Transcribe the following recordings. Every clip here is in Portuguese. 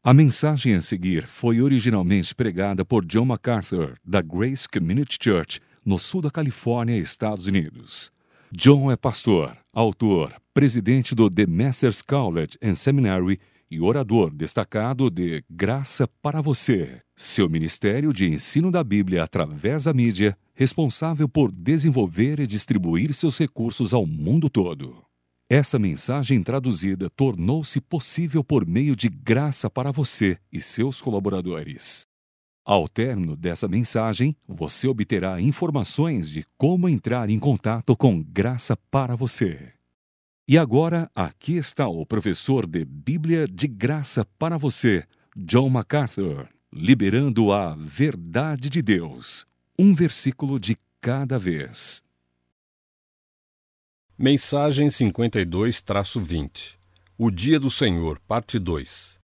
A mensagem a seguir foi originalmente pregada por John MacArthur, da Grace Community Church, no sul da Califórnia, Estados Unidos. John é pastor, autor, presidente do The Masters College and Seminary e orador destacado de Graça para Você, seu ministério de ensino da Bíblia através da mídia, responsável por desenvolver e distribuir seus recursos ao mundo todo. Essa mensagem traduzida tornou-se possível por meio de Graça para Você e seus colaboradores. Ao término dessa mensagem, você obterá informações de como entrar em contato com Graça para Você. E agora, aqui está o professor de Bíblia de Graça para Você, John MacArthur, liberando a verdade de Deus, um versículo de cada vez. Mensagem 52-20 O Dia do Senhor, parte 2.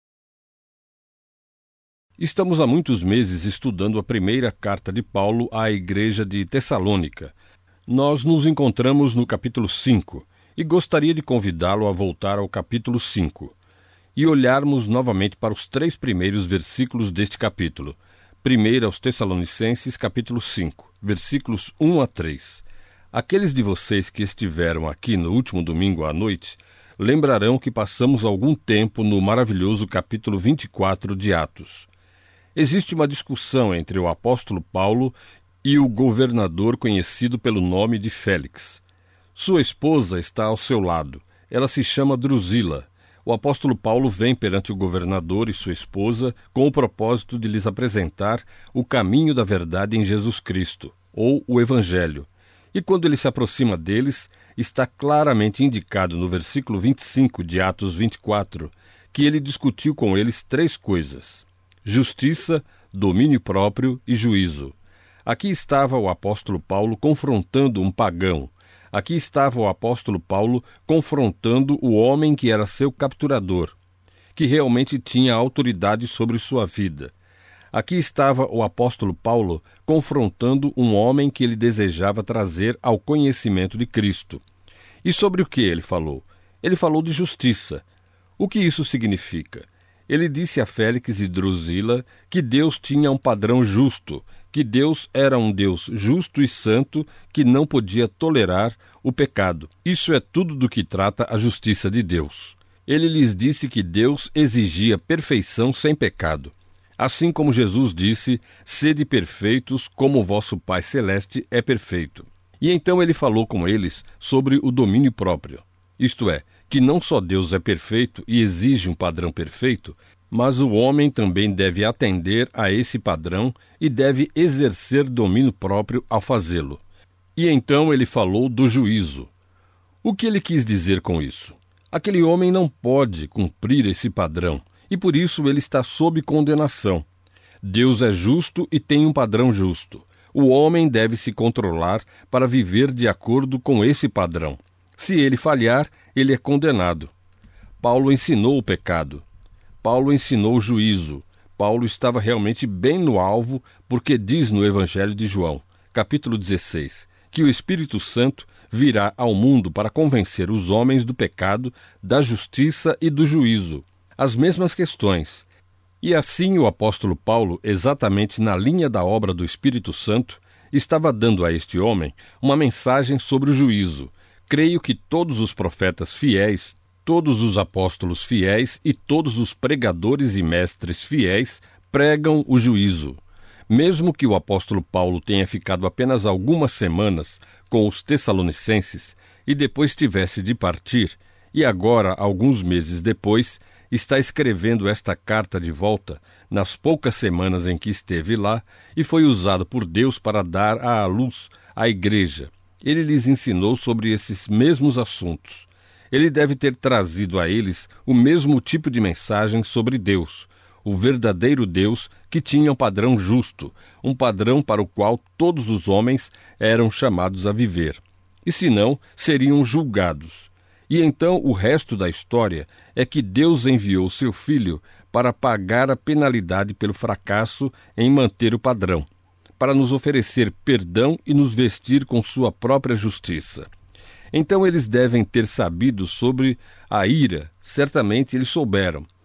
Estamos há muitos meses estudando a primeira carta de Paulo à igreja de Tessalônica. Nós nos encontramos no capítulo 5 e gostaria de convidá-lo a voltar ao capítulo 5 e olharmos novamente para os 3 primeiros versículos deste capítulo. Primeiro aos Tessalonicenses, capítulo 5, versículos 1 a 3. Aqueles de vocês que estiveram aqui no último domingo à noite lembrarão que passamos algum tempo no maravilhoso capítulo 24 de Atos. Existe uma discussão entre o apóstolo Paulo e o governador conhecido pelo nome de Félix. Sua esposa está ao seu lado. Ela se chama Drusila. O apóstolo Paulo vem perante o governador e sua esposa com o propósito de lhes apresentar o caminho da verdade em Jesus Cristo, ou o Evangelho. E quando ele se aproxima deles, está claramente indicado no versículo 25 de Atos 24, que ele discutiu com eles 3 coisas: justiça, domínio próprio e juízo. Aqui estava o apóstolo Paulo confrontando um pagão. Aqui estava o apóstolo Paulo confrontando o homem que era seu capturador, que realmente tinha autoridade sobre sua vida. Aqui estava o apóstolo Paulo confrontando um homem que ele desejava trazer ao conhecimento de Cristo. E sobre o que ele falou? Ele falou de justiça. O que isso significa? Ele disse a Félix e Drusila que Deus tinha um padrão justo, que Deus era um Deus justo e santo que não podia tolerar o pecado. Isso é tudo do que trata a justiça de Deus. Ele lhes disse que Deus exigia perfeição sem pecado. Assim como Jesus disse, sede perfeitos como o vosso Pai Celeste é perfeito. E então ele falou com eles sobre o domínio próprio. Isto é, que não só Deus é perfeito e exige um padrão perfeito, mas o homem também deve atender a esse padrão e deve exercer domínio próprio ao fazê-lo. E então ele falou do juízo. O que ele quis dizer com isso? Aquele homem não pode cumprir esse padrão, e por isso ele está sob condenação. Deus é justo e tem um padrão justo. O homem deve se controlar para viver de acordo com esse padrão. Se ele falhar, ele é condenado. Paulo ensinou o pecado. Paulo ensinou o juízo. Paulo estava realmente bem no alvo, porque diz no Evangelho de João, capítulo 16, que o Espírito Santo virá ao mundo para convencer os homens do pecado, da justiça e do juízo. As mesmas questões. E assim o apóstolo Paulo, exatamente na linha da obra do Espírito Santo, estava dando a este homem uma mensagem sobre o juízo. Creio que todos os profetas fiéis, todos os apóstolos fiéis e todos os pregadores e mestres fiéis pregam o juízo. Mesmo que o apóstolo Paulo tenha ficado apenas algumas semanas com os Tessalonicenses e depois tivesse de partir, e agora, alguns meses depois, está escrevendo esta carta de volta, nas poucas semanas em que esteve lá, e foi usado por Deus para dar à luz à igreja. Ele lhes ensinou sobre esses mesmos assuntos. Ele deve ter trazido a eles o mesmo tipo de mensagem sobre Deus, o verdadeiro Deus que tinha um padrão justo, um padrão para o qual todos os homens eram chamados a viver. E se não, seriam julgados. E então o resto da história é que Deus enviou seu Filho para pagar a penalidade pelo fracasso em manter o padrão, para nos oferecer perdão e nos vestir com sua própria justiça. Então eles devem ter sabido sobre a ira, certamente eles souberam.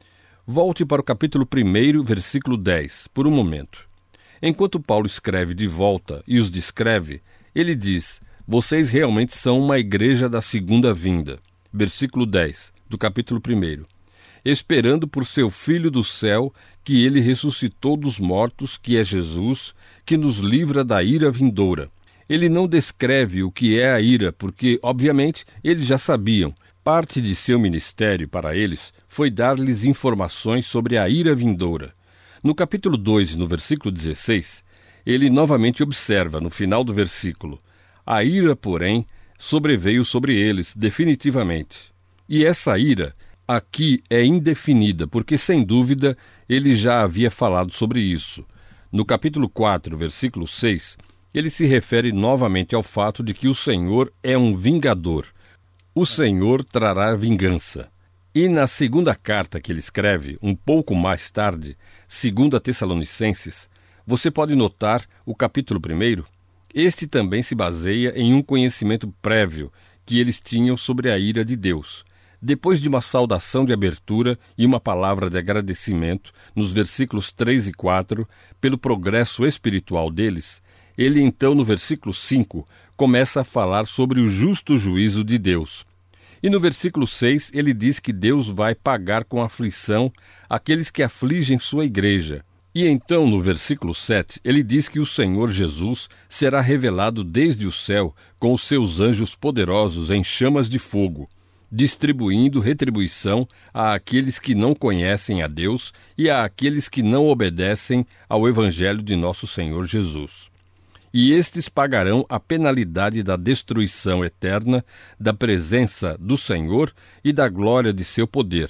Volte para o capítulo 1, versículo 10, por um momento. Enquanto Paulo escreve de volta e os descreve, ele diz: vocês realmente são uma igreja da segunda vinda. Versículo 10, do capítulo 1. Esperando por seu Filho do céu, que ele ressuscitou dos mortos, que é Jesus, que nos livra da ira vindoura. Ele não descreve o que é a ira, porque, obviamente, eles já sabiam. Parte de seu ministério para eles foi dar-lhes informações sobre a ira vindoura. No capítulo 2, no versículo 16, ele novamente observa, no final do versículo: a ira, porém, sobreveio sobre eles definitivamente. E essa ira aqui é indefinida, porque, sem dúvida, ele já havia falado sobre isso. No capítulo 4, versículo 6, ele se refere novamente ao fato de que o Senhor é um vingador. O Senhor trará vingança. E na segunda carta que ele escreve, um pouco mais tarde, 2 Tessalonicenses, você pode notar o capítulo 1. Este também se baseia em um conhecimento prévio que eles tinham sobre a ira de Deus. Depois de uma saudação de abertura e uma palavra de agradecimento, nos versículos 3 e 4, pelo progresso espiritual deles, ele então, no versículo 5, começa a falar sobre o justo juízo de Deus. E no versículo 6, ele diz que Deus vai pagar com aflição aqueles que afligem sua igreja. E então, no versículo 7, ele diz que o Senhor Jesus será revelado desde o céu com os seus anjos poderosos em chamas de fogo, distribuindo retribuição àqueles que não conhecem a Deus e àqueles que não obedecem ao Evangelho de nosso Senhor Jesus. E estes pagarão a penalidade da destruição eterna, da presença do Senhor e da glória de seu poder.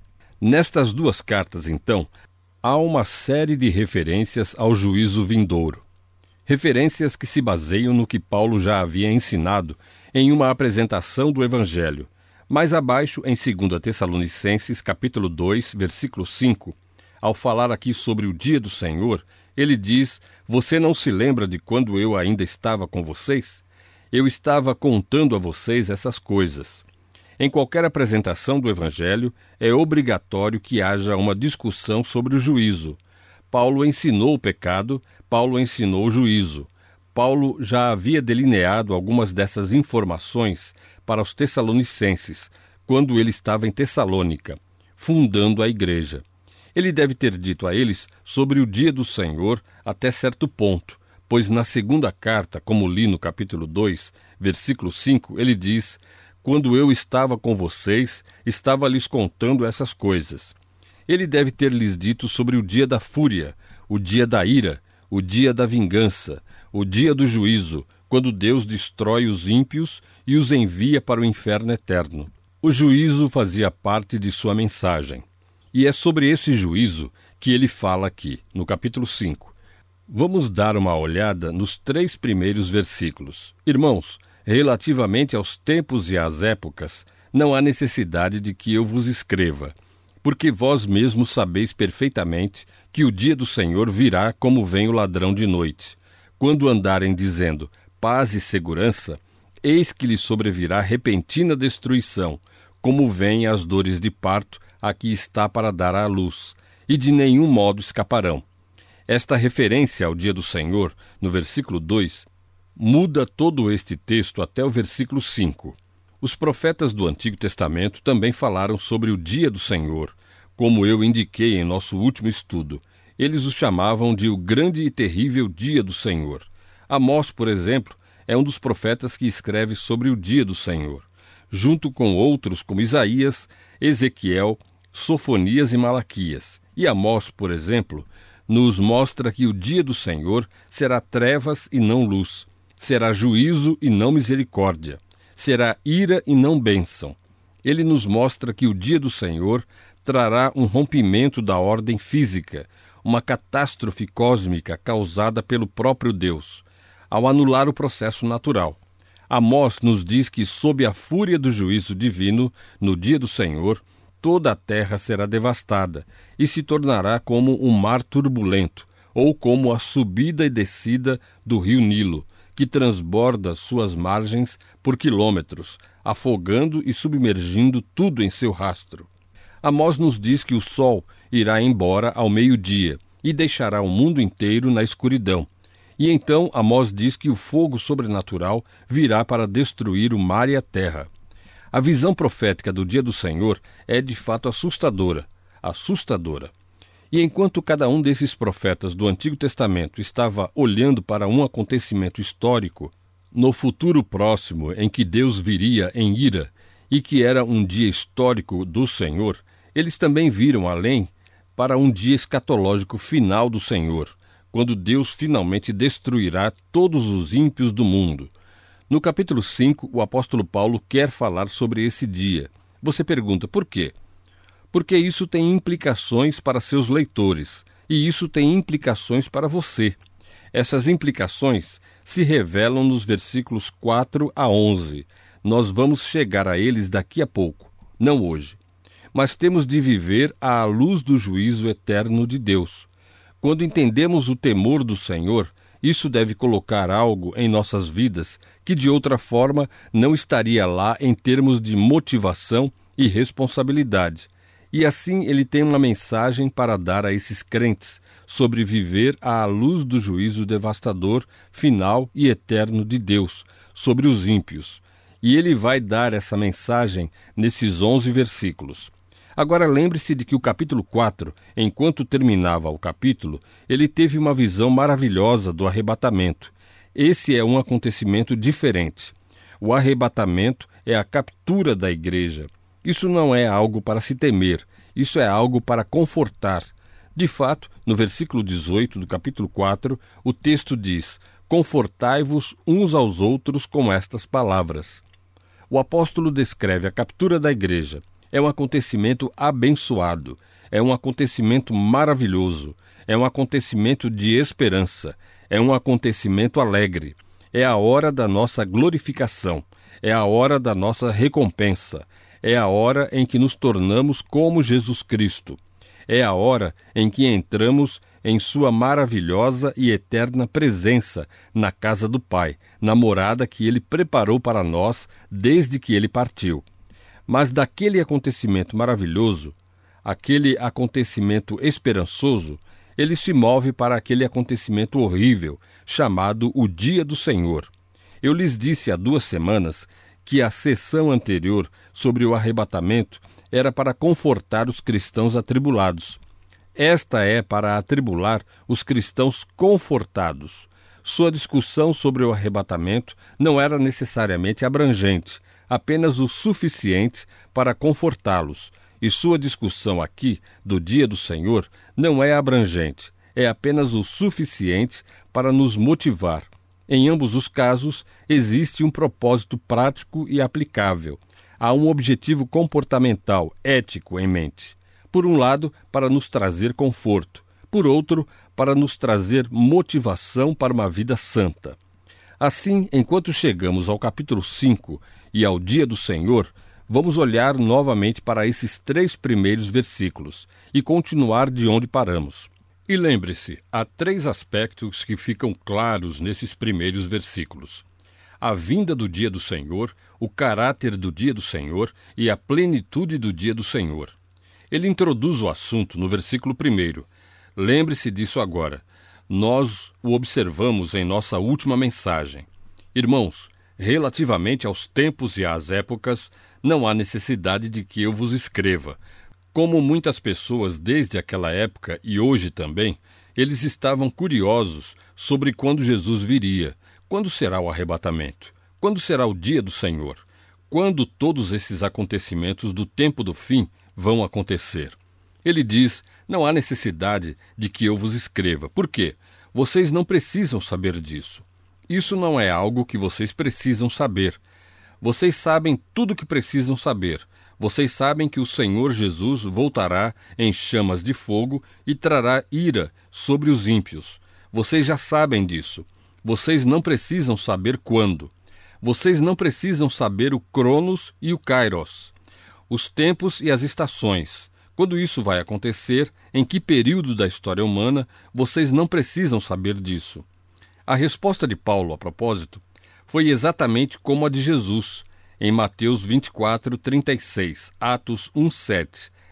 Nestas duas cartas, então, há uma série de referências ao juízo vindouro. Referências que se baseiam no que Paulo já havia ensinado em uma apresentação do Evangelho. Mais abaixo, em 2 Tessalonicenses, capítulo 2, versículo 5, ao falar aqui sobre o dia do Senhor, ele diz: você não se lembra de quando eu ainda estava com vocês? Eu estava contando a vocês essas coisas. Em qualquer apresentação do Evangelho, é obrigatório que haja uma discussão sobre o juízo. Paulo ensinou o pecado, Paulo ensinou o juízo. Paulo já havia delineado algumas dessas informações para os Tessalonicenses, quando ele estava em Tessalônica, fundando a igreja. Ele deve ter dito a eles sobre o dia do Senhor até certo ponto, pois na segunda carta, como li no capítulo 2, versículo 5, ele diz: quando eu estava com vocês, estava lhes contando essas coisas. Ele deve ter lhes dito sobre o dia da fúria, o dia da ira, o dia da vingança, o dia do juízo, quando Deus destrói os ímpios e os envia para o inferno eterno. O juízo fazia parte de sua mensagem. E é sobre esse juízo que ele fala aqui, no capítulo 5. Vamos dar uma olhada nos 3 primeiros versículos. Irmãos, relativamente aos tempos e às épocas, não há necessidade de que eu vos escreva, porque vós mesmos sabeis perfeitamente que o dia do Senhor virá como vem o ladrão de noite. Quando andarem dizendo paz e segurança, eis que lhes sobrevirá repentina destruição, como vêm as dores de parto a que está para dar à luz, e de nenhum modo escaparão. Esta referência ao dia do Senhor, no versículo 2, muda todo este texto até o versículo 5. Os profetas do Antigo Testamento também falaram sobre o dia do Senhor, como eu indiquei em nosso último estudo. Eles o chamavam de o grande e terrível dia do Senhor. Amós, por exemplo, é um dos profetas que escreve sobre o dia do Senhor, junto com outros como Isaías, Ezequiel, Sofonias e Malaquias. E Amós, por exemplo, nos mostra que o dia do Senhor será trevas e não luz, será juízo e não misericórdia, será ira e não bênção. Ele nos mostra que o dia do Senhor trará um rompimento da ordem física, uma catástrofe cósmica causada pelo próprio Deus, ao anular o processo natural. Amós nos diz que, sob a fúria do juízo divino, no dia do Senhor, toda a terra será devastada e se tornará como um mar turbulento, ou como a subida e descida do rio Nilo, que transborda suas margens por quilômetros, afogando e submergindo tudo em seu rastro. Amós nos diz que o sol irá embora ao meio-dia e deixará o mundo inteiro na escuridão. E então Amós diz que o fogo sobrenatural virá para destruir o mar e a terra. A visão profética do dia do Senhor é de fato assustadora. E enquanto cada um desses profetas do Antigo Testamento estava olhando para um acontecimento histórico, no futuro próximo em que Deus viria em ira e que era um dia histórico do Senhor, eles também viram além para um dia escatológico final do Senhor, quando Deus finalmente destruirá todos os ímpios do mundo. No capítulo 5, o apóstolo Paulo quer falar sobre esse dia. Você pergunta, por quê? Porque isso tem implicações para seus leitores, e isso tem implicações para você. Essas implicações se revelam nos versículos 4 a 11. Nós vamos chegar a eles daqui a pouco, não hoje. Mas temos de viver à luz do juízo eterno de Deus. Quando entendemos o temor do Senhor, isso deve colocar algo em nossas vidas que de outra forma não estaria lá em termos de motivação e responsabilidade. E assim ele tem uma mensagem para dar a esses crentes sobre viver à luz do juízo devastador, final e eterno de Deus sobre os ímpios. E ele vai dar essa mensagem nesses 11 versículos. Agora lembre-se de que o capítulo 4, enquanto terminava o capítulo, ele teve uma visão maravilhosa do arrebatamento. Esse é um acontecimento diferente. O arrebatamento é a captura da igreja. Isso não é algo para se temer, isso é algo para confortar. De fato, no versículo 18 do capítulo 4, o texto diz: confortai-vos uns aos outros com estas palavras. O apóstolo descreve a captura da igreja. É um acontecimento abençoado, é um acontecimento maravilhoso, é um acontecimento de esperança, é um acontecimento alegre. É a hora da nossa glorificação, é a hora da nossa recompensa, é a hora em que nos tornamos como Jesus Cristo. É a hora em que entramos em sua maravilhosa e eterna presença na casa do Pai, na morada que Ele preparou para nós desde que Ele partiu. Mas daquele acontecimento maravilhoso, aquele acontecimento esperançoso, ele se move para aquele acontecimento horrível, chamado o Dia do Senhor. Eu lhes disse há 2 semanas que a sessão anterior sobre o arrebatamento era para confortar os cristãos atribulados. Esta é para atribular os cristãos confortados. Sua discussão sobre o arrebatamento não era necessariamente abrangente, apenas o suficiente para confortá-los. E sua discussão aqui, do Dia do Senhor, não é abrangente, é apenas o suficiente para nos motivar. Em ambos os casos, existe um propósito prático e aplicável. Há um objetivo comportamental, ético em mente. Por um lado, para nos trazer conforto. Por outro, para nos trazer motivação para uma vida santa. Assim, enquanto chegamos ao capítulo 5 e ao Dia do Senhor, vamos olhar novamente para esses 3 primeiros versículos e continuar de onde paramos. E lembre-se, há 3 aspectos que ficam claros nesses primeiros versículos: a vinda do Dia do Senhor, o caráter do Dia do Senhor e a plenitude do Dia do Senhor. Ele introduz o assunto no versículo 1. Lembre-se disso agora. Nós o observamos em nossa última mensagem. Irmãos, relativamente aos tempos e às épocas, não há necessidade de que eu vos escreva. Como muitas pessoas desde aquela época e hoje também, eles estavam curiosos sobre quando Jesus viria. Quando será o arrebatamento? Quando será o dia do Senhor? Quando todos esses acontecimentos do tempo do fim vão acontecer? Ele diz: não há necessidade de que eu vos escreva. Por quê? Vocês não precisam saber disso. Isso não é algo que vocês precisam saber. Vocês sabem tudo o que precisam saber. Vocês sabem que o Senhor Jesus voltará em chamas de fogo e trará ira sobre os ímpios. Vocês já sabem disso. Vocês não precisam saber quando. Vocês não precisam saber o Cronos e o Kairos, os tempos e as estações. Quando isso vai acontecer, em que período da história humana, vocês não precisam saber disso. A resposta de Paulo, a propósito, foi exatamente como a de Jesus, em Mateus 24:36, Atos 1:7.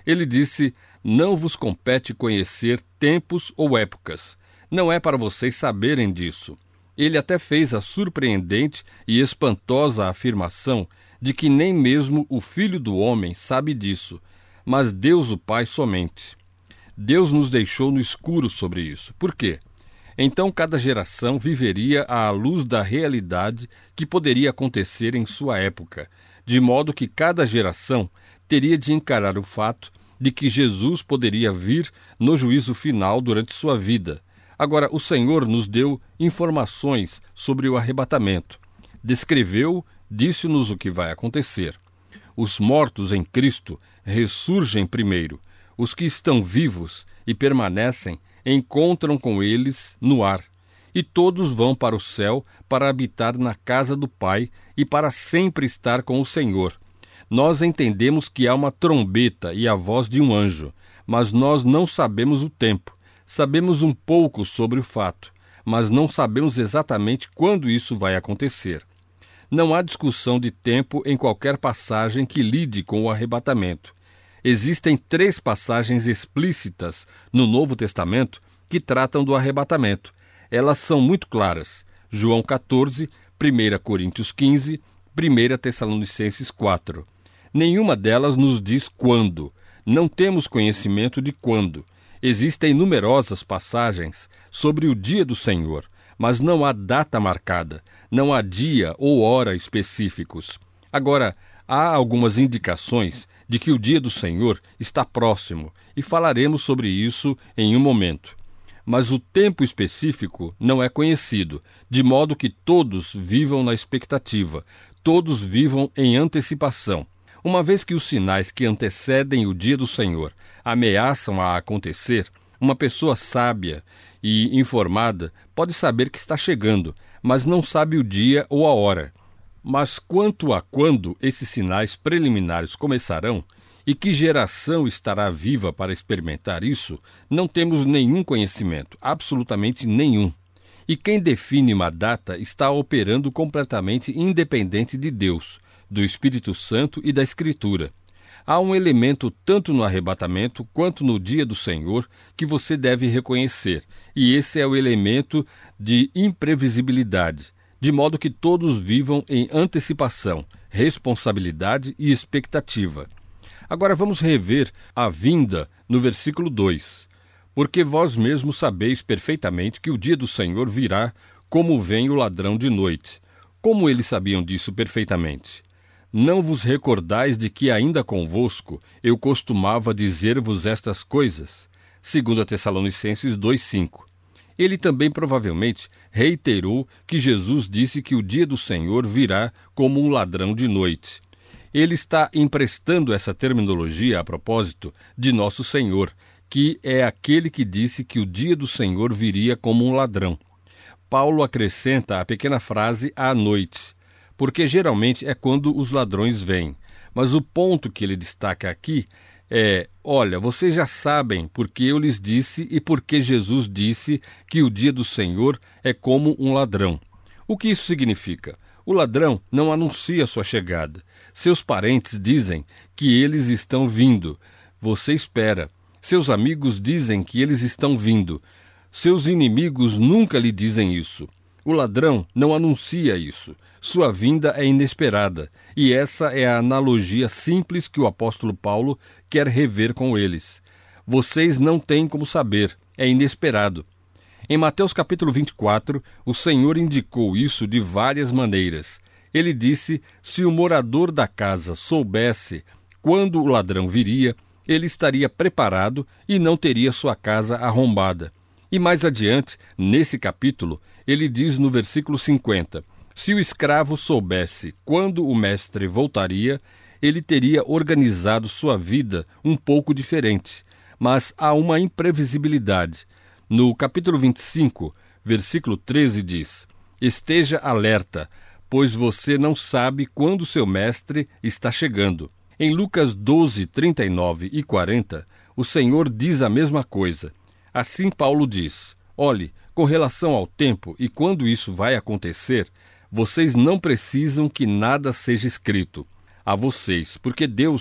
Ele disse: não vos compete conhecer tempos ou épocas. Não é para vocês saberem disso. Ele até fez a surpreendente e espantosa afirmação de que nem mesmo o Filho do Homem sabe disso, mas Deus o Pai somente. Deus nos deixou no escuro sobre isso. Por quê? Então cada geração viveria à luz da realidade que poderia acontecer em sua época, de modo que cada geração teria de encarar o fato de que Jesus poderia vir no juízo final durante sua vida. Agora, o Senhor nos deu informações sobre o arrebatamento. Descreveu, disse-nos o que vai acontecer. Os mortos em Cristo ressurgem primeiro. Os que estão vivos e permanecem encontram com eles no ar. E todos vão para o céu para habitar na casa do Pai e para sempre estar com o Senhor. Nós entendemos que há uma trombeta e a voz de um anjo, mas nós não sabemos o tempo. Sabemos um pouco sobre o fato, mas não sabemos exatamente quando isso vai acontecer. Não há discussão de tempo em qualquer passagem que lide com o arrebatamento. Existem 3 passagens explícitas no Novo Testamento que tratam do arrebatamento. Elas são muito claras. João 14, 1 Coríntios 15, 1 Tessalonicenses 4. Nenhuma delas nos diz quando. Não temos conhecimento de quando. Existem numerosas passagens sobre o dia do Senhor, mas não há data marcada, não há dia ou hora específicos. Agora, há algumas indicações de que o dia do Senhor está próximo, e falaremos sobre isso em um momento. Mas o tempo específico não é conhecido, de modo que todos vivam na expectativa, todos vivam em antecipação. Uma vez que os sinais que antecedem o dia do Senhor ameaçam a acontecer, uma pessoa sábia e informada pode saber que está chegando, mas não sabe o dia ou a hora. Mas quanto a quando esses sinais preliminares começarão e que geração estará viva para experimentar isso, não temos nenhum conhecimento, absolutamente nenhum. E quem define uma data está operando completamente independente de Deus, do Espírito Santo e da Escritura. Há um elemento tanto no arrebatamento quanto no dia do Senhor que você deve reconhecer, e esse é o elemento de imprevisibilidade, de modo que todos vivam em antecipação, responsabilidade e expectativa. Agora vamos rever a vinda no versículo 2. Porque vós mesmos sabeis perfeitamente que o dia do Senhor virá como vem o ladrão de noite. Como eles sabiam disso perfeitamente? Não vos recordais de que ainda convosco eu costumava dizer-vos estas coisas? 2 Tessalonicenses 2,5. Ele também provavelmente reiterou que Jesus disse que o dia do Senhor virá como um ladrão de noite. Ele está emprestando essa terminologia a propósito de nosso Senhor, que é aquele que disse que o dia do Senhor viria como um ladrão. Paulo acrescenta a pequena frase à noite, porque geralmente é quando os ladrões vêm. Mas o ponto que ele destaca aqui é: olha, vocês já sabem porque eu lhes disse e porque Jesus disse que o dia do Senhor é como um ladrão. O que isso significa? O ladrão não anuncia sua chegada. Seus parentes dizem que eles estão vindo. Você espera. Seus amigos dizem que eles estão vindo. Seus inimigos nunca lhe dizem isso. O ladrão não anuncia isso. Sua vinda é inesperada, e essa é a analogia simples que o apóstolo Paulo quer rever com eles. Vocês não têm como saber, é inesperado. Em Mateus capítulo 24, o Senhor indicou isso de várias maneiras. Ele disse: se o morador da casa soubesse quando o ladrão viria, ele estaria preparado e não teria sua casa arrombada. E mais adiante, nesse capítulo, ele diz no versículo 50, se o escravo soubesse quando o mestre voltaria, ele teria organizado sua vida um pouco diferente. Mas há uma imprevisibilidade. No capítulo 25, versículo 13 diz, esteja alerta, pois você não sabe quando seu mestre está chegando. Em Lucas 12, 39 e 40, o Senhor diz a mesma coisa. Assim Paulo diz, olhe, com relação ao tempo e quando isso vai acontecer, vocês não precisam que nada seja escrito a vocês, porque Deus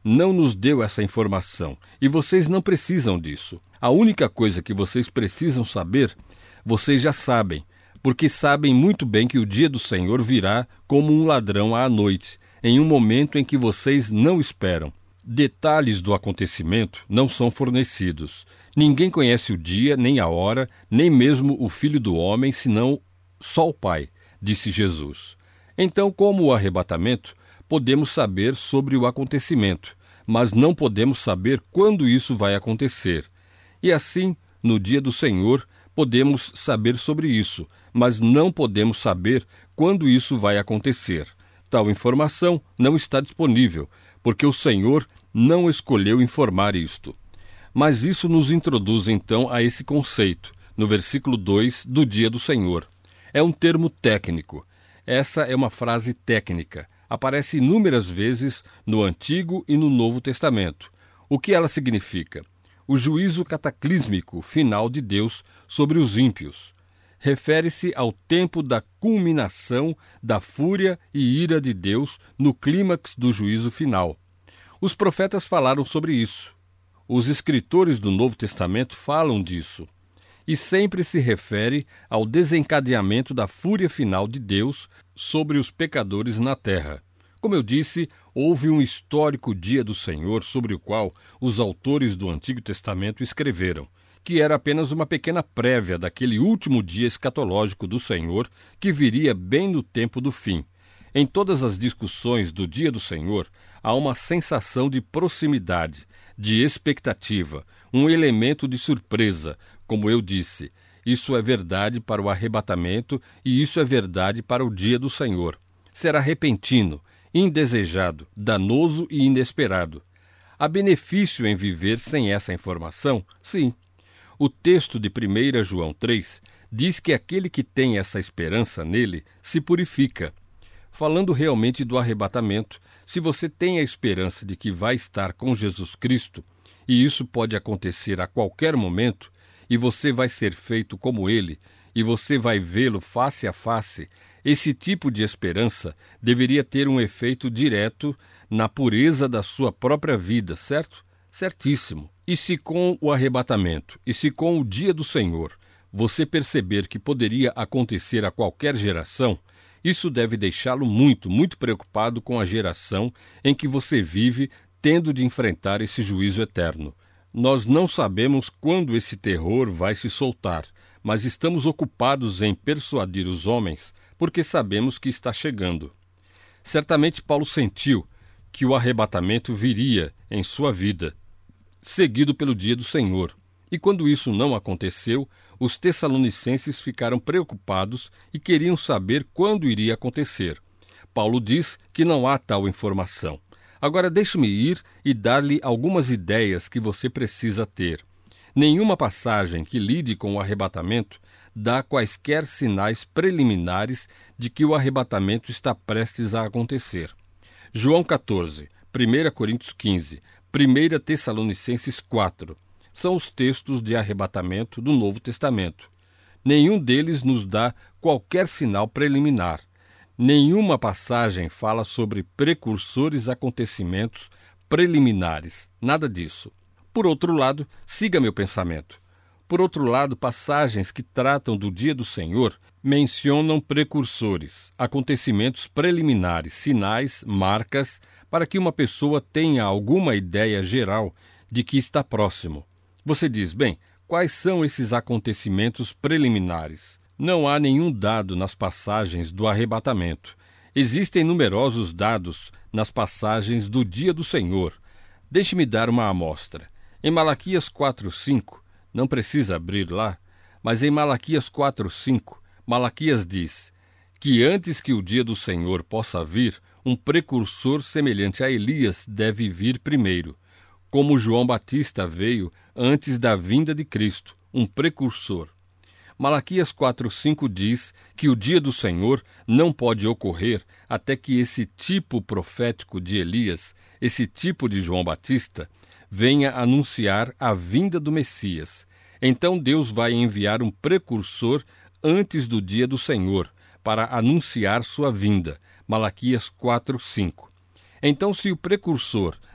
não nos deu essa informação, e vocês não precisam disso. A única coisa que vocês precisam saber, vocês já sabem, porque sabem muito bem que o dia do Senhor virá como um ladrão à noite, em um momento em que vocês não esperam. Detalhes do acontecimento não são fornecidos. Ninguém conhece o dia, nem a hora, nem mesmo o Filho do Homem, senão só o Pai, disse Jesus. Então, como o arrebatamento, podemos saber sobre o acontecimento, mas não podemos saber quando isso vai acontecer. E assim, no dia do Senhor, podemos saber sobre isso, mas não podemos saber quando isso vai acontecer. Tal informação não está disponível, porque o Senhor não escolheu informar isto. Mas isso nos introduz então a esse conceito, no versículo 2 do dia do Senhor. É um termo técnico. Essa é uma frase técnica. Aparece inúmeras vezes no Antigo e no Novo Testamento. O que ela significa? O juízo cataclísmico final de Deus sobre os ímpios. Refere-se ao tempo da culminação da fúria e ira de Deus no clímax do juízo final. Os profetas falaram sobre isso. Os escritores do Novo Testamento falam disso. E sempre se refere ao desencadeamento da fúria final de Deus sobre os pecadores na terra. Como eu disse, houve um histórico dia do Senhor sobre o qual os autores do Antigo Testamento escreveram, que era apenas uma pequena prévia daquele último dia escatológico do Senhor que viria bem no tempo do fim. Em todas as discussões do dia do Senhor, há uma sensação de proximidade, de expectativa, um elemento de surpresa. Como eu disse, isso é verdade para o arrebatamento e isso é verdade para o dia do Senhor. Será repentino, indesejado, danoso e inesperado. Há benefício em viver sem essa informação? Sim. O texto de 1 João 3 diz que aquele que tem essa esperança nele se purifica. Falando realmente do arrebatamento, se você tem a esperança de que vai estar com Jesus Cristo, e isso pode acontecer a qualquer momento, e você vai ser feito como ele, e você vai vê-lo face a face, esse tipo de esperança deveria ter um efeito direto na pureza da sua própria vida, certo? Certíssimo. E se com o arrebatamento, e se com o dia do Senhor, você perceber que poderia acontecer a qualquer geração, isso deve deixá-lo muito, muito preocupado com a geração em que você vive, tendo de enfrentar esse juízo eterno. Nós não sabemos quando esse terror vai se soltar, mas estamos ocupados em persuadir os homens, porque sabemos que está chegando. Certamente Paulo sentiu que o arrebatamento viria em sua vida, seguido pelo dia do Senhor. E quando isso não aconteceu, os tessalonicenses ficaram preocupados e queriam saber quando iria acontecer. Paulo diz que não há tal informação. Agora deixe-me ir e dar-lhe algumas ideias que você precisa ter. Nenhuma passagem que lide com o arrebatamento dá quaisquer sinais preliminares de que o arrebatamento está prestes a acontecer. João 14, 1 Coríntios 15, 1 Tessalonicenses 4 são os textos de arrebatamento do Novo Testamento. Nenhum deles nos dá qualquer sinal preliminar. Nenhuma passagem fala sobre precursores acontecimentos preliminares. Nada disso. Por outro lado, siga meu pensamento. Por outro lado, passagens que tratam do dia do Senhor mencionam precursores, acontecimentos preliminares, sinais, marcas, para que uma pessoa tenha alguma ideia geral de que está próximo. Você diz, bem, quais são esses acontecimentos preliminares? Não há nenhum dado nas passagens do arrebatamento. Existem numerosos dados nas passagens do dia do Senhor. Deixe-me dar uma amostra. Em Malaquias 4:5, não precisa abrir lá, mas em Malaquias 4:5, Malaquias diz que antes que o dia do Senhor possa vir, um precursor semelhante a Elias deve vir primeiro, como João Batista veio antes da vinda de Cristo, um precursor. Malaquias 4:5 diz que o dia do Senhor não pode ocorrer até que esse tipo profético de Elias, esse tipo de João Batista, venha anunciar a vinda do Messias. Então Deus vai enviar um precursor antes do dia do Senhor, para anunciar sua vinda. Malaquias 4:5. Então, se o precursor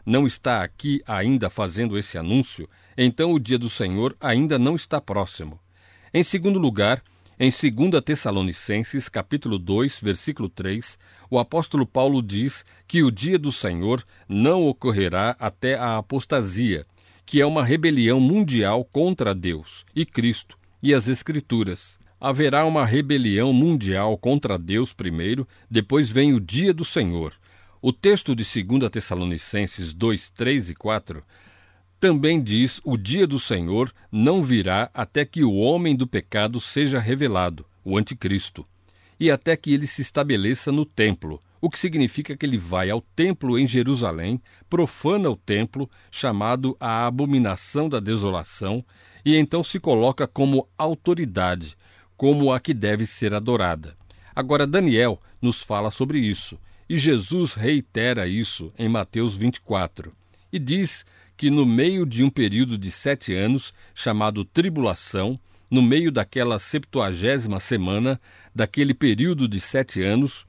não está aqui ainda fazendo esse anúncio, então o dia do Senhor ainda não está próximo. Em segundo lugar, em 2 Tessalonicenses, capítulo 2, versículo 3, o apóstolo Paulo diz que o dia do Senhor não ocorrerá até a apostasia, que é uma rebelião mundial contra Deus e Cristo e as Escrituras. Haverá uma rebelião mundial contra Deus primeiro, depois vem o dia do Senhor. O texto de 2 Tessalonicenses 2, 3 e 4 também diz: o dia do Senhor não virá até que o homem do pecado seja revelado, o anticristo, e até que ele se estabeleça no templo, o que significa que ele vai ao templo em Jerusalém, profana o templo, chamado a abominação da desolação, e então se coloca como autoridade, como a que deve ser adorada. Agora Daniel nos fala sobre isso, e Jesus reitera isso em Mateus 24, e diz que no meio de um período de 7 anos, chamado tribulação, no meio daquela 70ª semana, daquele período de 7 anos,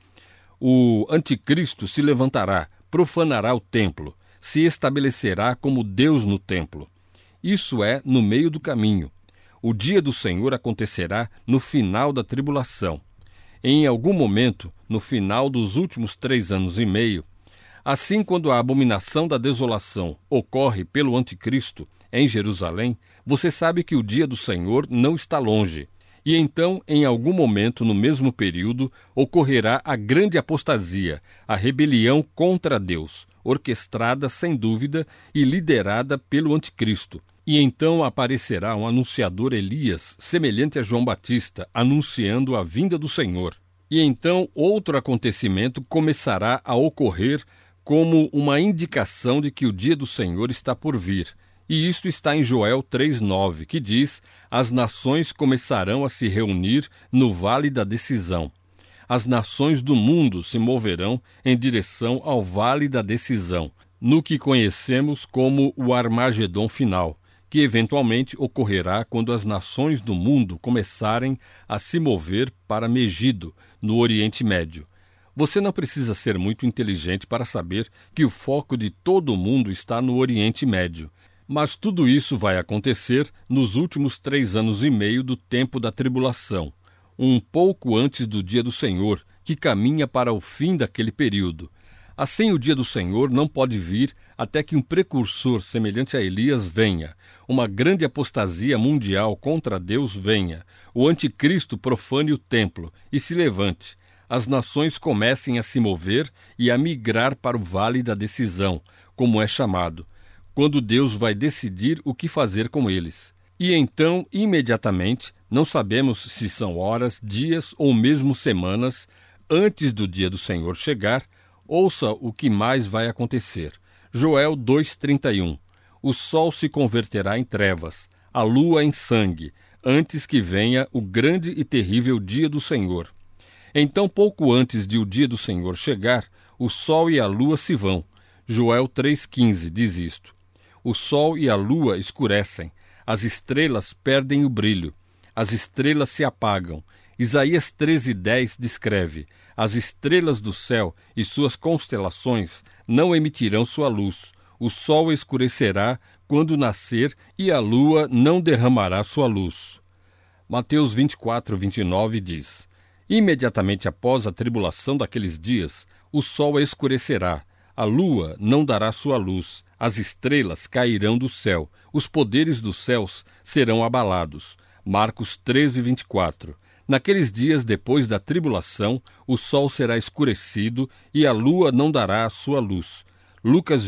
o anticristo se levantará, profanará o templo, se estabelecerá como Deus no templo. Isso é no meio do caminho. O dia do Senhor acontecerá no final da tribulação. Em algum momento, no final dos últimos 3 anos e meio, assim, quando a abominação da desolação ocorre pelo anticristo em Jerusalém, você sabe que o dia do Senhor não está longe. E então, em algum momento no mesmo período, ocorrerá a grande apostasia, a rebelião contra Deus, orquestrada, sem dúvida, e liderada pelo anticristo. E então aparecerá um anunciador Elias, semelhante a João Batista, anunciando a vinda do Senhor. E então outro acontecimento começará a ocorrer como uma indicação de que o dia do Senhor está por vir. E isto está em Joel 3,9, que diz: as nações começarão a se reunir no vale da decisão. As nações do mundo se moverão em direção ao vale da decisão, no que conhecemos como o Armagedon final, que eventualmente ocorrerá quando as nações do mundo começarem a se mover para Megido, no Oriente Médio. Você não precisa ser muito inteligente para saber que o foco de todo o mundo está no Oriente Médio. Mas tudo isso vai acontecer nos últimos 3 anos e meio do tempo da tribulação, um pouco antes do dia do Senhor, que caminha para o fim daquele período. Assim, o dia do Senhor não pode vir até que um precursor semelhante a Elias venha, uma grande apostasia mundial contra Deus venha, o anticristo profane o templo e se levante. As nações comecem a se mover e a migrar para o vale da decisão, como é chamado, quando Deus vai decidir o que fazer com eles. E então, imediatamente, não sabemos se são horas, dias ou mesmo semanas, antes do dia do Senhor chegar, ouça o que mais vai acontecer. Joel 2,31. O sol se converterá em trevas, a lua em sangue, antes que venha o grande e terrível dia do Senhor. Então, pouco antes de o dia do Senhor chegar, o sol e a lua se vão. Joel 3,15 diz isto. O sol e a lua escurecem, as estrelas perdem o brilho, as estrelas se apagam. Isaías 13,10 descreve: as estrelas do céu e suas constelações não emitirão sua luz, o sol escurecerá quando nascer e a lua não derramará sua luz. Mateus 24:29 diz: imediatamente após a tribulação daqueles dias, o sol escurecerá, a lua não dará sua luz, as estrelas cairão do céu, os poderes dos céus serão abalados. Marcos 13:24. Naqueles dias depois da tribulação, o sol será escurecido e a lua não dará a sua luz. Lucas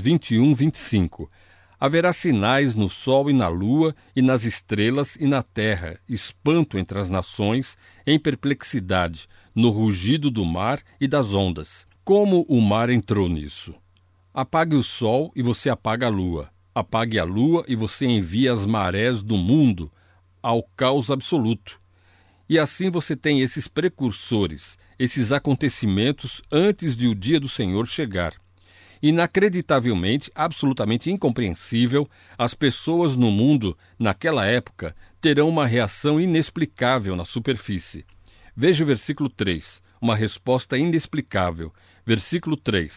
21:25. Haverá sinais no sol e na lua, e nas estrelas e na terra, espanto entre as nações, em perplexidade, no rugido do mar e das ondas. Como o mar entrou nisso? Apague o sol e você apaga a lua. Apague a lua e você envia as marés do mundo ao caos absoluto. E assim você tem esses precursores, esses acontecimentos antes de o dia do Senhor chegar. Inacreditavelmente, absolutamente incompreensível, as pessoas no mundo, naquela época, terão uma reação inexplicável na superfície. Veja o versículo 3, uma resposta inexplicável. Versículo 3.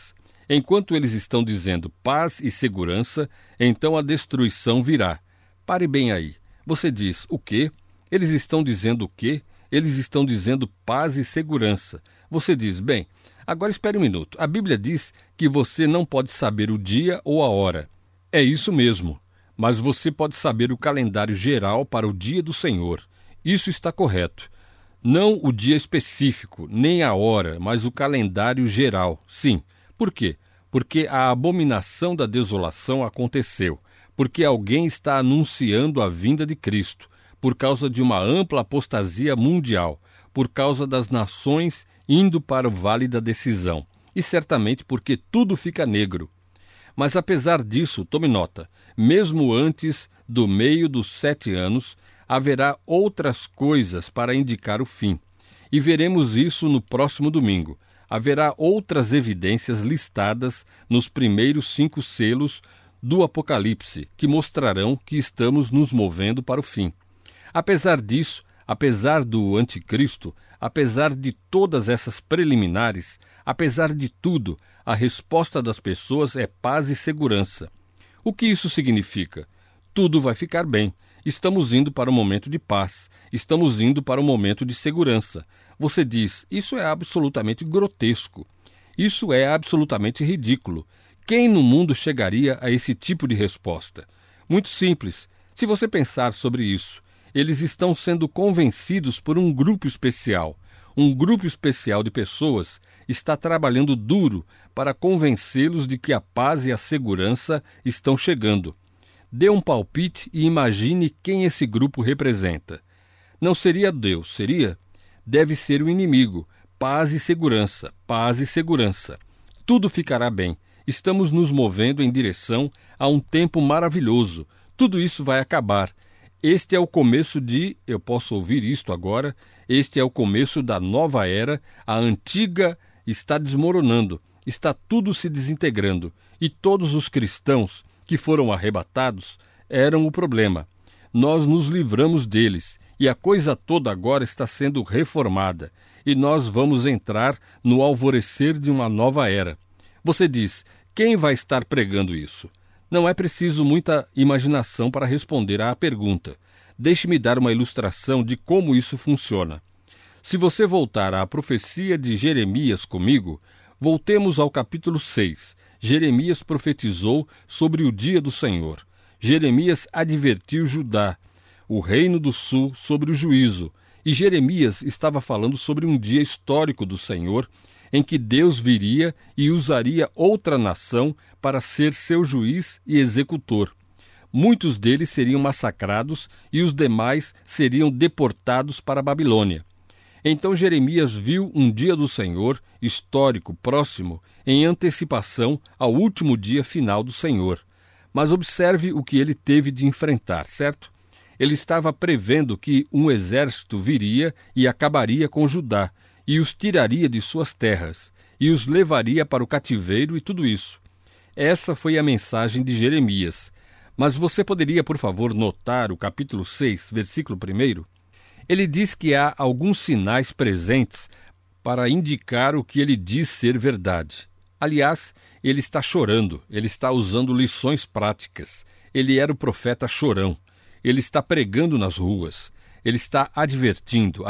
Enquanto eles estão dizendo paz e segurança, então a destruição virá. Pare bem aí. Você diz, o quê? Eles estão dizendo o quê? Eles estão dizendo paz e segurança. Você diz, bem, agora espere um minuto. A Bíblia diz que você não pode saber o dia ou a hora. É isso mesmo. Mas você pode saber o calendário geral para o dia do Senhor. Isso está correto. Não o dia específico, nem a hora, mas o calendário geral. Sim. Por quê? Porque a abominação da desolação aconteceu. Porque alguém está anunciando a vinda de Cristo. Por causa de uma ampla apostasia mundial. Por causa das nações indo para o vale da decisão. E certamente porque tudo fica negro. Mas apesar disso, tome nota, mesmo antes do meio dos 7 anos, haverá outras coisas para indicar o fim. E veremos isso no próximo domingo. Haverá outras evidências listadas nos primeiros 5 selos do Apocalipse, que mostrarão que estamos nos movendo para o fim. Apesar disso, apesar do anticristo, apesar de todas essas preliminares, apesar de tudo, a resposta das pessoas é paz e segurança. O que isso significa? Tudo vai ficar bem. Estamos indo para um momento de paz. Estamos indo para um momento de segurança. Você diz, isso é absolutamente grotesco. Isso é absolutamente ridículo. Quem no mundo chegaria a esse tipo de resposta? Muito simples. Se você pensar sobre isso, eles estão sendo convencidos por um grupo especial. Um grupo especial de pessoas está trabalhando duro para convencê-los de que a paz e a segurança estão chegando. Dê um palpite e imagine quem esse grupo representa. Não seria Deus, seria? Deve ser o inimigo. Paz e segurança, paz e segurança. Tudo ficará bem. Estamos nos movendo em direção a um tempo maravilhoso. Tudo isso vai acabar. Este é o começo eu posso ouvir isto agora, este é o começo da nova era, a antiga está desmoronando, está tudo se desintegrando, e todos os cristãos que foram arrebatados eram o problema. Nós nos livramos deles, e a coisa toda agora está sendo reformada, e nós vamos entrar no alvorecer de uma nova era. Você diz, quem vai estar pregando isso? Não é preciso muita imaginação para responder à pergunta. Deixe-me dar uma ilustração de como isso funciona. Se você voltar à profecia de Jeremias comigo, voltemos ao capítulo 6. Jeremias profetizou sobre o dia do Senhor. Jeremias advertiu Judá, o reino do sul, sobre o juízo. E Jeremias estava falando sobre um dia histórico do Senhor, em que Deus viria e usaria outra nação para ser seu juiz e executor. Muitos deles seriam massacrados e os demais seriam deportados para a Babilônia. Então Jeremias viu um dia do Senhor, histórico, próximo, em antecipação ao último dia final do Senhor. Mas observe o que ele teve de enfrentar, certo? Ele estava prevendo que um exército viria e acabaria com Judá, e os tiraria de suas terras, e os levaria para o cativeiro e tudo isso. Essa foi a mensagem de Jeremias. Mas você poderia, por favor, notar o capítulo 6, versículo 1? Ele diz que há alguns sinais presentes para indicar o que ele diz ser verdade. Aliás, ele está chorando, ele está usando lições práticas. Ele era o profeta chorão. Ele está pregando nas ruas. Ele está advertindo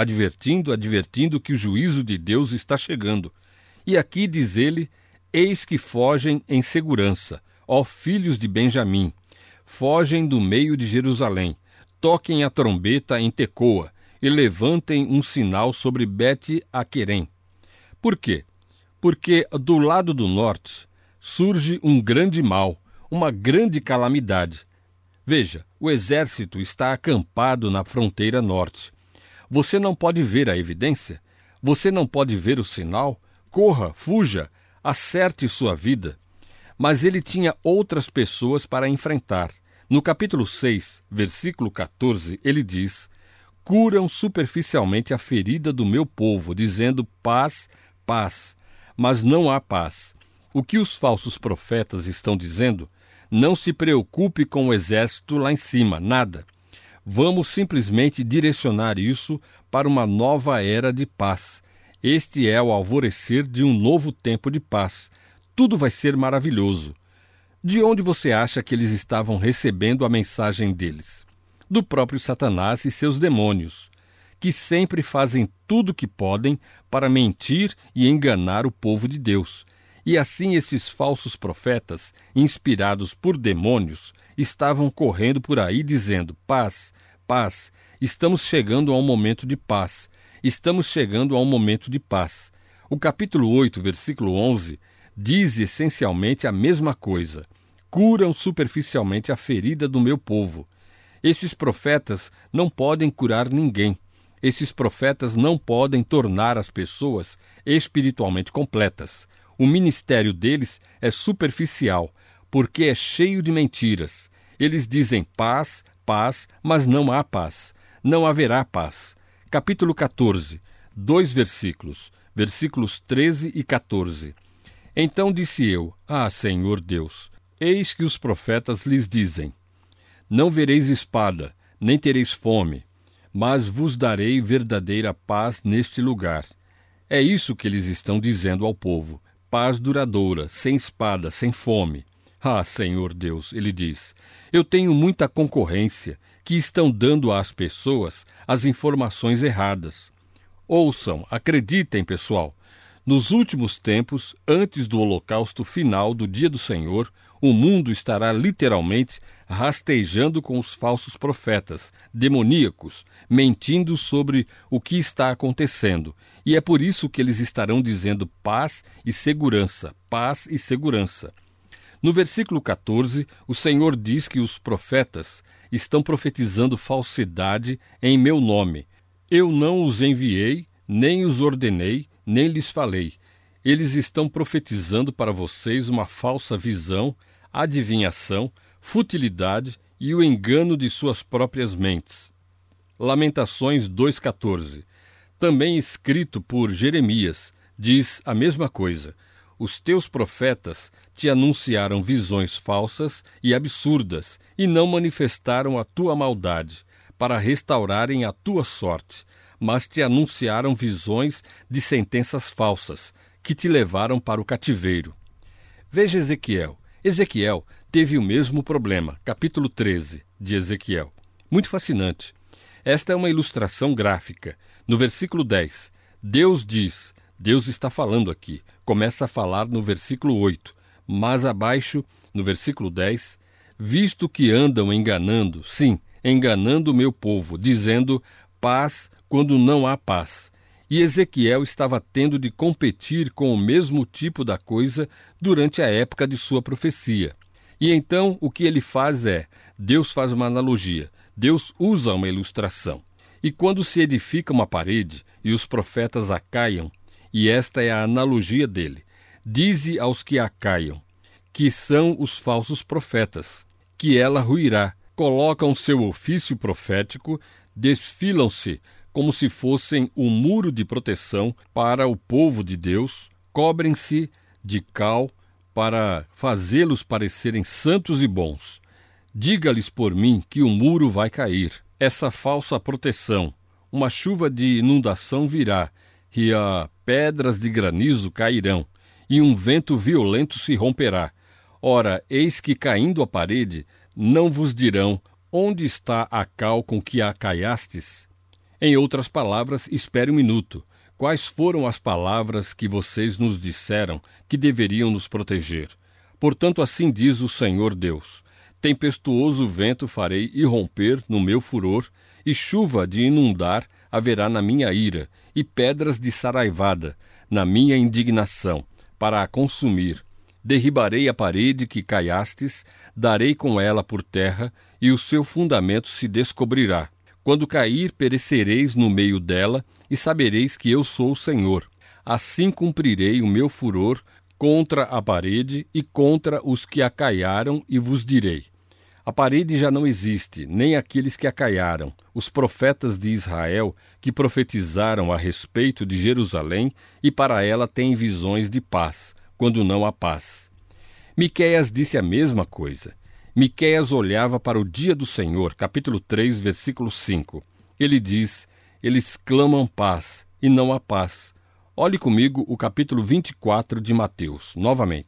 que o juízo de Deus está chegando. E aqui diz ele, eis que fogem em segurança, ó filhos de Benjamim. Fogem do meio de Jerusalém. Toquem a trombeta em Tecoa e levantem um sinal sobre Bet-Aquerem. Por quê? Porque do lado do norte surge um grande mal, uma grande calamidade. Veja, o exército está acampado na fronteira norte. Você não pode ver a evidência? Você não pode ver o sinal? Corra, fuja, acerte sua vida. Mas ele tinha outras pessoas para enfrentar. No capítulo 6, versículo 14, ele diz, curam superficialmente a ferida do meu povo, dizendo paz, paz, mas não há paz. O que os falsos profetas estão dizendo? Não se preocupe com o exército lá em cima, nada. Vamos simplesmente direcionar isso para uma nova era de paz. Este é o alvorecer de um novo tempo de paz. tudo vai ser maravilhoso. De onde você acha que eles estavam recebendo a mensagem deles? Do próprio Satanás e seus demônios, que sempre fazem tudo o que podem para mentir e enganar o povo de Deus. E assim esses falsos profetas, inspirados por demônios, estavam correndo por aí dizendo: paz, paz, estamos chegando a um momento de paz, estamos chegando a um momento de paz. O capítulo 8, versículo 11, diz essencialmente a mesma coisa. Curam superficialmente a ferida do meu povo. Esses profetas não podem curar ninguém. Esses profetas não podem tornar as pessoas espiritualmente completas. O ministério deles é superficial, porque é cheio de mentiras. Eles dizem paz, paz, mas não há paz. Não haverá paz. Capítulo 14, 2 versículos, versículos 13 e 14. Então disse eu: Senhor Deus, eis que os profetas lhes dizem: não vereis espada, nem tereis fome, mas vos darei verdadeira paz neste lugar. É isso que eles estão dizendo ao povo: paz duradoura, sem espada, sem fome. Senhor Deus, ele diz, eu tenho muita concorrência, que estão dando às pessoas as informações erradas. Ouçam, acreditem, pessoal. Nos últimos tempos, antes do holocausto final do dia do Senhor, o mundo estará literalmente rastejando com os falsos profetas, demoníacos, mentindo sobre o que está acontecendo. E é por isso que eles estarão dizendo paz e segurança, paz e segurança. No versículo 14, o Senhor diz que os profetas estão profetizando falsidade em meu nome. Eu não os enviei, nem os ordenei, nem lhes falei. Eles estão profetizando para vocês uma falsa visão, adivinhação, futilidade e o engano de suas próprias mentes. Lamentações 2,14. Também escrito por Jeremias, diz a mesma coisa. Os teus profetas te anunciaram visões falsas e absurdas e não manifestaram a tua maldade, para restaurarem a tua sorte, mas te anunciaram visões de sentenças falsas, que te levaram para o cativeiro. Veja Ezequiel. Ezequiel teve o mesmo problema, capítulo 13 de Ezequiel. Muito fascinante. Esta é uma ilustração gráfica. No versículo 10, Deus diz, Deus está falando aqui, começa a falar no versículo 8, mas abaixo, no versículo 10, visto que andam enganando, sim, enganando o meu povo, dizendo paz quando não há paz. E Ezequiel estava tendo de competir com o mesmo tipo da coisa durante a época de sua profecia. E então o que ele faz é, Deus faz uma analogia, Deus usa uma ilustração. E quando se edifica uma parede e os profetas a caiam, e esta é a analogia dele, dize aos que a caiam, que são os falsos profetas, que ela ruirá, colocam seu ofício profético, desfilam-se como se fossem um muro de proteção para o povo de Deus, cobrem-se de cal para fazê-los parecerem santos e bons. Diga-lhes por mim que o muro vai cair, essa falsa proteção, uma chuva de inundação virá, e pedras de granizo cairão, e um vento violento se romperá. Ora, eis que caindo a parede, não vos dirão, onde está a cal com que a caiastes? Em outras palavras, espere um minuto. Quais foram as palavras que vocês nos disseram que deveriam nos proteger? Portanto, assim diz o Senhor Deus: tempestuoso vento farei irromper no meu furor, e chuva de inundar haverá na minha ira, e pedras de saraivada na minha indignação, para a consumir. Derribarei a parede que caiastes, darei com ela por terra, e o seu fundamento se descobrirá. Quando cair, perecereis no meio dela, e sabereis que eu sou o Senhor. Assim cumprirei o meu furor contra a parede e contra os que a caiaram, e vos direi: a parede já não existe, nem aqueles que a caiaram, os profetas de Israel que profetizaram a respeito de Jerusalém, e para ela têm visões de paz, quando não há paz. Miqueias disse a mesma coisa. Miqueias olhava para o dia do Senhor, capítulo 3, versículo 5. Ele diz, eles clamam paz, e não há paz. Olhe comigo o capítulo 24 de Mateus, novamente.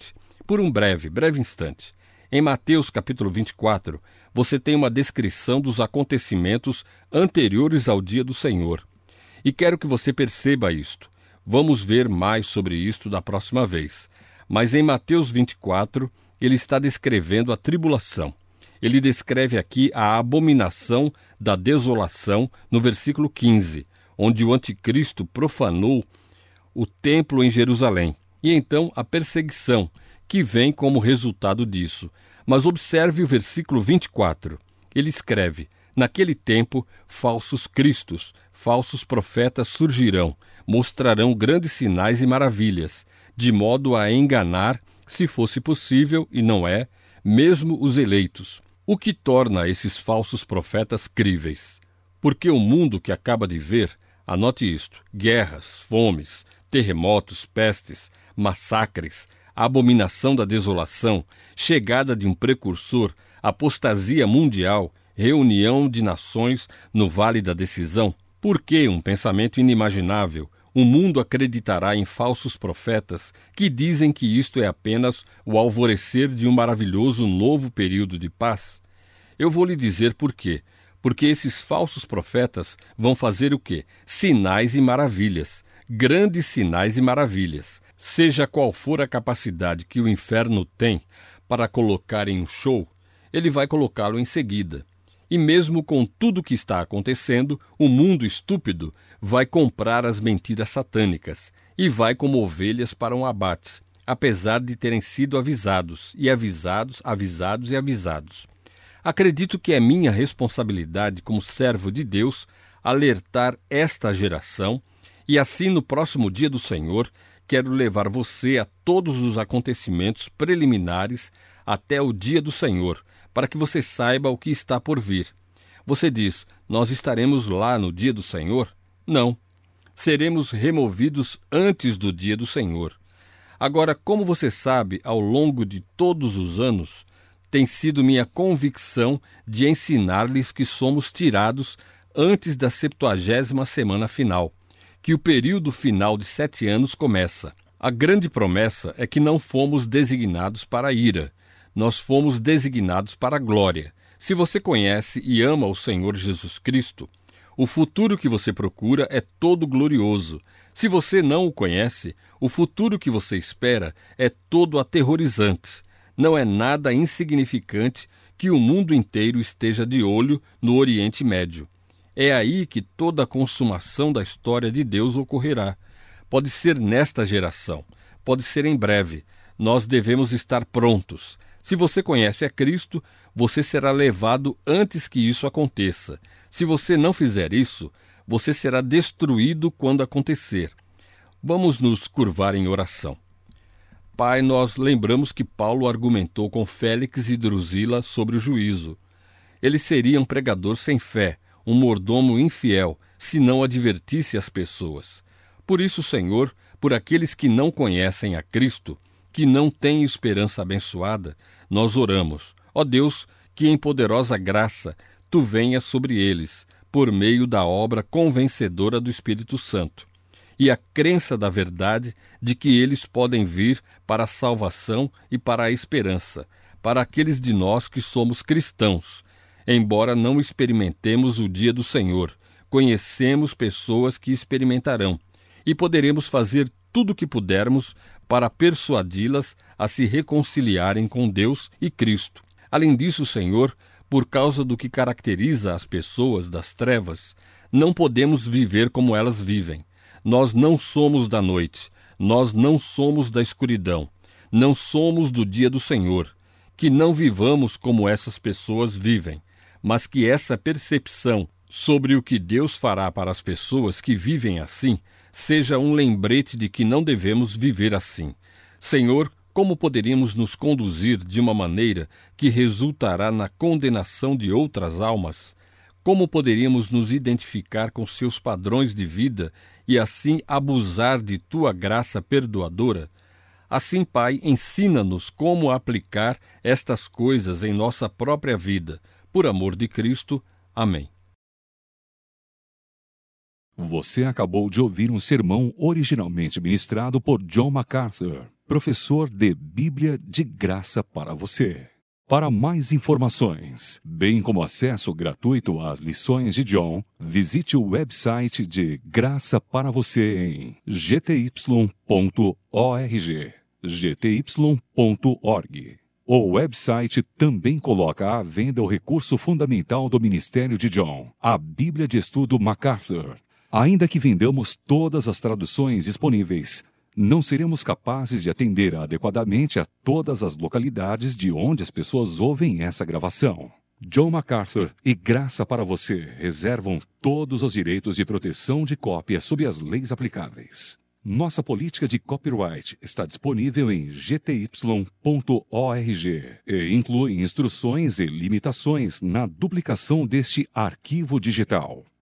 por um breve instante. Em Mateus capítulo 24, você tem uma descrição dos acontecimentos anteriores ao dia do Senhor. E quero que você perceba isto. Vamos ver mais sobre isto da próxima vez. Mas em Mateus 24, ele está descrevendo a tribulação. Ele descreve aqui a abominação da desolação no versículo 15, onde o anticristo profanou o templo em Jerusalém. E então a perseguição, que vem como resultado disso. Mas observe o versículo 24. Ele escreve: naquele tempo, falsos cristos, falsos profetas surgirão, mostrarão grandes sinais e maravilhas, de modo a enganar, se fosse possível, e não é, mesmo os eleitos. O que torna esses falsos profetas críveis? Porque o mundo que acaba de ver, anote isto: guerras, fomes, terremotos, pestes, massacres, abominação da desolação, chegada de um precursor, apostasia mundial, reunião de nações no Vale da Decisão. Por que um pensamento inimaginável? O mundo acreditará em falsos profetas que dizem que isto é apenas o alvorecer de um maravilhoso novo período de paz? Eu vou lhe dizer por quê. Porque esses falsos profetas vão fazer o quê? Sinais e maravilhas, grandes sinais e maravilhas. Seja qual for a capacidade que o inferno tem para colocar em um show, ele vai colocá-lo em seguida. E mesmo com tudo que está acontecendo, o mundo estúpido vai comprar as mentiras satânicas e vai como ovelhas para um abate, apesar de terem sido avisados, e avisados. Acredito que é minha responsabilidade como servo de Deus alertar esta geração, e assim no próximo dia do Senhor quero levar você a todos os acontecimentos preliminares até o dia do Senhor, para que você saiba o que está por vir. Você diz: nós estaremos lá no dia do Senhor? Não. Seremos removidos antes do dia do Senhor. Agora, como você sabe, ao longo de todos os anos, tem sido minha convicção de ensinar-lhes que somos tirados antes da 70ª semana final, que o período final de 7 anos começa. A grande promessa é que não fomos designados para a ira, nós fomos designados para a glória. Se você conhece e ama o Senhor Jesus Cristo, o futuro que você procura é todo glorioso. Se você não o conhece, o futuro que você espera é todo aterrorizante. Não é nada insignificante que o mundo inteiro esteja de olho no Oriente Médio. É aí que toda a consumação da história de Deus ocorrerá. Pode ser nesta geração, pode ser em breve. Nós devemos estar prontos. Se você conhece a Cristo, você será levado antes que isso aconteça. Se você não fizer isso, você será destruído quando acontecer. Vamos nos curvar em oração. Pai, nós lembramos que Paulo argumentou com Félix e Drusila sobre o juízo. Ele seria um pregador sem fé, um mordomo infiel, se não advertisse as pessoas. Por isso, Senhor, por aqueles que não conhecem a Cristo, que não têm esperança abençoada, nós oramos. Ó Deus, que em poderosa graça Tu venhas sobre eles, por meio da obra convencedora do Espírito Santo, e a crença da verdade de que eles podem vir para a salvação e para a esperança, para aqueles de nós que somos cristãos. Embora não experimentemos o dia do Senhor, conhecemos pessoas que experimentarão, e poderemos fazer tudo o que pudermos para persuadi-las a se reconciliarem com Deus e Cristo. Além disso, Senhor, por causa do que caracteriza as pessoas das trevas, não podemos viver como elas vivem. Nós não somos da noite, nós não somos da escuridão, não somos do dia do Senhor. Que não vivamos como essas pessoas vivem, mas que essa percepção sobre o que Deus fará para as pessoas que vivem assim seja um lembrete de que não devemos viver assim. Senhor, como poderíamos nos conduzir de uma maneira que resultará na condenação de outras almas? Como poderíamos nos identificar com seus padrões de vida e assim abusar de Tua graça perdoadora? Assim, Pai, ensina-nos como aplicar estas coisas em nossa própria vida. Por amor de Cristo. Amém. Você acabou de ouvir um sermão originalmente ministrado por John MacArthur. professor de Bíblia de graça para você. Para mais informações, bem como acesso gratuito às lições de John, visite o website de Graça para Você em gty.org. gty.org. O website também coloca à venda o recurso fundamental do ministério de John, a Bíblia de Estudo MacArthur. Ainda que vendamos todas as traduções disponíveis, não seremos capazes de atender adequadamente a todas as localidades de onde as pessoas ouvem essa gravação. John MacArthur e Graça para Você reservam todos os direitos de proteção de cópia sob as leis aplicáveis. Nossa política de copyright está disponível em gty.org e inclui instruções e limitações na duplicação deste arquivo digital.